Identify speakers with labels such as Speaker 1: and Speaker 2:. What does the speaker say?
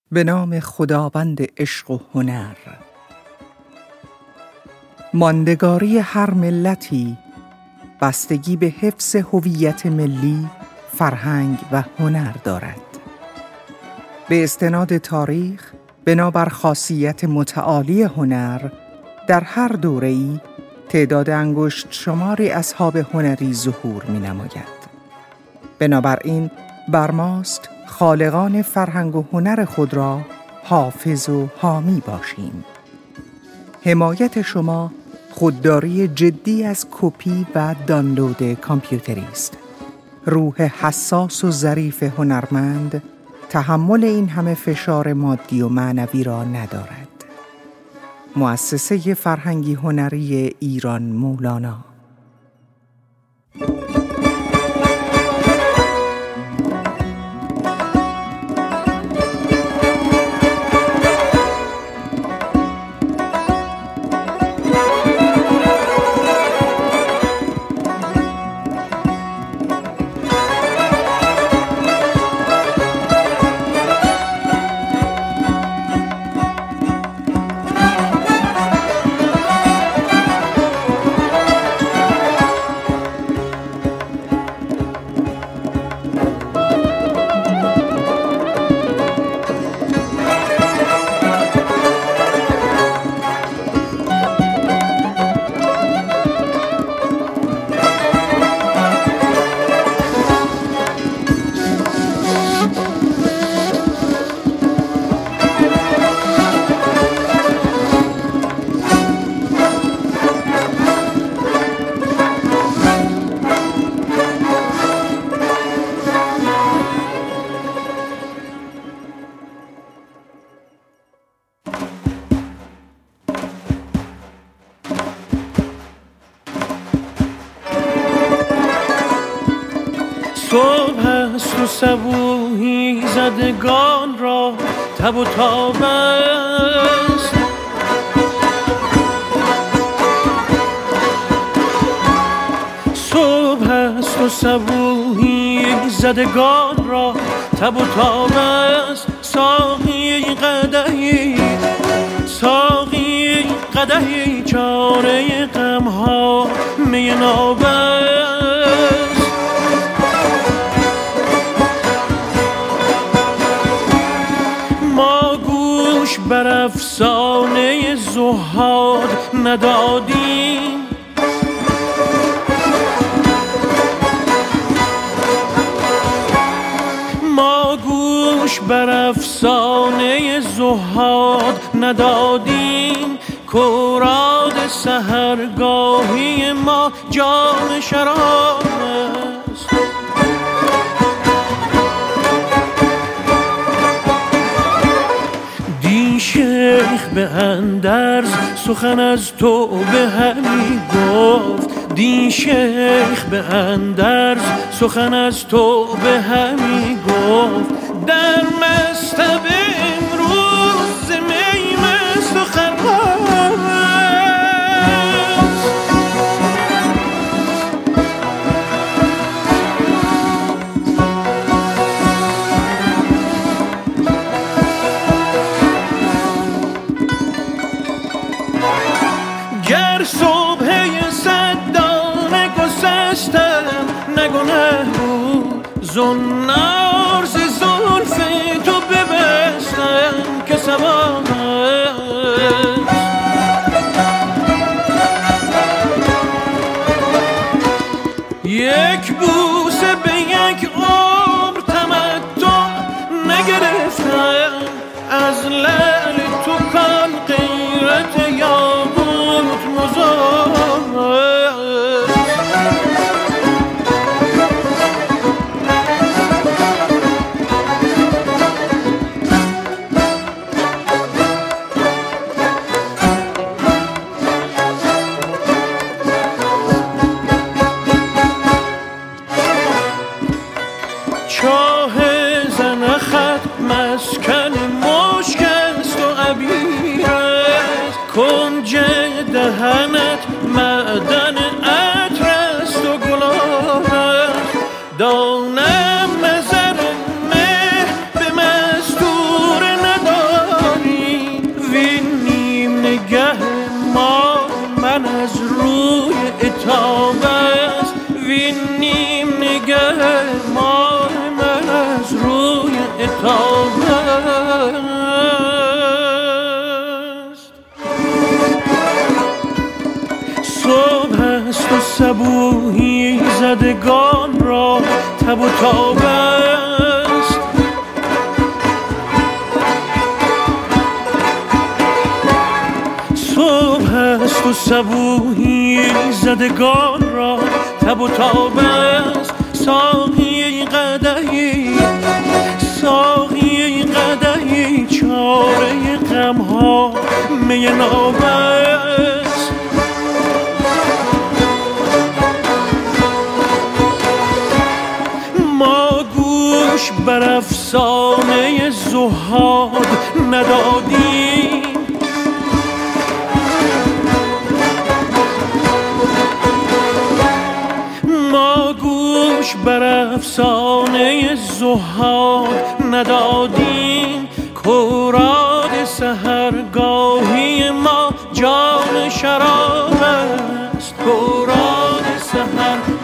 Speaker 1: به نام خداوند عشق و هنر. ماندگاری هر ملتی بستگی به حفظ هویت ملی، فرهنگ و هنر دارد. به استناد تاریخ، بنابر خاصیت متعالی هنر، در هر دوره‌ای تعداد انگشت شماری اصحاب هنری ظهور می‌نماید. بنابراین بر ماست خالقان فرهنگ و هنر خود را حافظ و حامی باشیم. حمایت شما خودداری جدی از کپی و دانلود کامپیوتری است. روح حساس و ظریف هنرمند تحمل این همه فشار مادی و معنوی را ندارد. مؤسسه فرهنگی هنری ایران مولانا.
Speaker 2: صبح است و صبوحی زدگان را تب و تاب است. صبح است و صبوحی زدگان را تب و تاب است. ساقی قدحی چاره غم‌ها می ناب است. ما گوش بر افسانه زهاد ندادیم. ما گوش بر افسانه زهاد ندادیم. کوراد سحرگاهی ما جام شراب است. دی شیخ به اندرز سخن از تو به همی گفت. دی شیخ به اندرز سخن از تو به همی گفت. در مصطبه امروز می مست و خراب گر صبح صد دانه گسستم نگنه بود. زنار ز زلف تو ببستم که ثواب است. یک بوسه به یک عمر تمتع نگرفتم. از لعل تو کان غیرت یاقوت مزار است. چاه زنخت مسکن مشک است و عبیر است. کنج دهنت معدن عطر است و گلاب است. دانم نظر مه به مستور ندارد. تاب است. صبح است و صبوحی زدگان را تب و تاب است. ساقی قدحی ساقی قدحی چاره غمها می ناب است. ما گوش بر افسانه زهاد ندادیم، ما گوش بر افسانه زهاد ندادیم. کوراد سحرگاهی ما جام شراب است، کوراد سحر